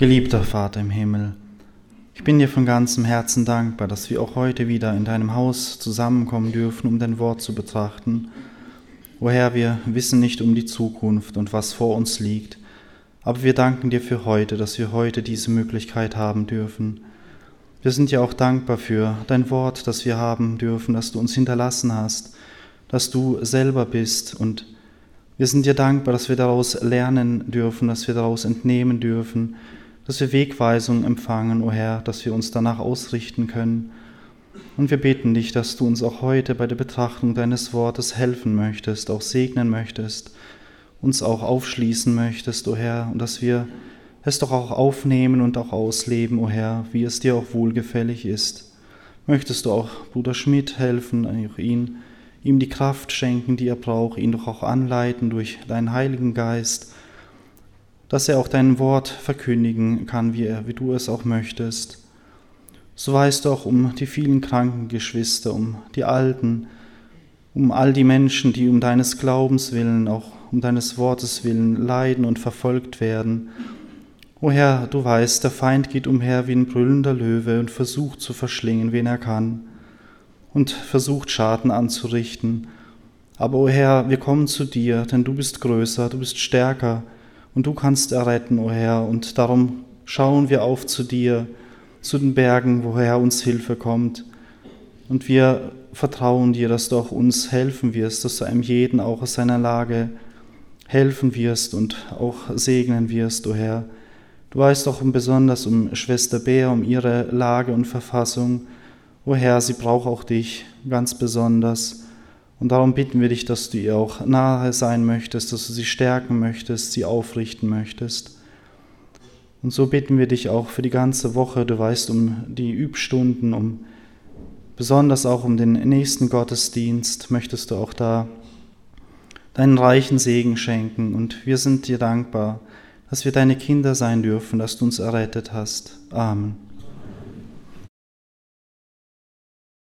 Geliebter Vater im Himmel, ich bin dir von ganzem Herzen dankbar, dass wir auch heute wieder in deinem Haus zusammenkommen dürfen, um dein Wort zu betrachten. O Herr, wir wissen nicht um die Zukunft und was vor uns liegt, aber wir danken dir für heute, dass wir heute diese Möglichkeit haben dürfen. Wir sind dir auch dankbar für dein Wort, das wir haben dürfen, das du uns hinterlassen hast, dass du selber bist, und wir sind dir dankbar, dass wir daraus lernen dürfen, dass wir daraus entnehmen dürfen, dass wir Wegweisung empfangen, o Herr, dass wir uns danach ausrichten können. Und wir beten dich, dass du uns auch heute bei der Betrachtung deines Wortes helfen möchtest, auch segnen möchtest, uns auch aufschließen möchtest, o Herr, und dass wir es doch auch aufnehmen und auch ausleben, o Herr, wie es dir auch wohlgefällig ist. Möchtest du auch Bruder Schmidt helfen, auch ihm die Kraft schenken, die er braucht, ihn doch auch anleiten durch deinen Heiligen Geist, dass er auch dein Wort verkündigen kann, wie du es auch möchtest. So weißt du auch um die vielen kranken Geschwister, um die Alten, um all die Menschen, die um deines Glaubens willen, auch um deines Wortes willen leiden und verfolgt werden. O Herr, du weißt, der Feind geht umher wie ein brüllender Löwe und versucht zu verschlingen, wen er kann, und versucht Schaden anzurichten. Aber o Herr, wir kommen zu dir, denn du bist größer, du bist stärker, und du kannst erretten, o Herr, und darum schauen wir auf zu dir, zu den Bergen, woher uns Hilfe kommt. Und wir vertrauen dir, dass du auch uns helfen wirst, dass du einem jeden auch aus seiner Lage helfen wirst und auch segnen wirst, o Herr. Du weißt auch besonders um Schwester Bea, um ihre Lage und Verfassung. O Herr, sie braucht auch dich ganz besonders. Und darum bitten wir dich, dass du ihr auch nahe sein möchtest, dass du sie stärken möchtest, sie aufrichten möchtest. Und so bitten wir dich auch für die ganze Woche, du weißt um die Übstunden, besonders auch um den nächsten Gottesdienst, möchtest du auch da deinen reichen Segen schenken. Und wir sind dir dankbar, dass wir deine Kinder sein dürfen, dass du uns errettet hast. Amen.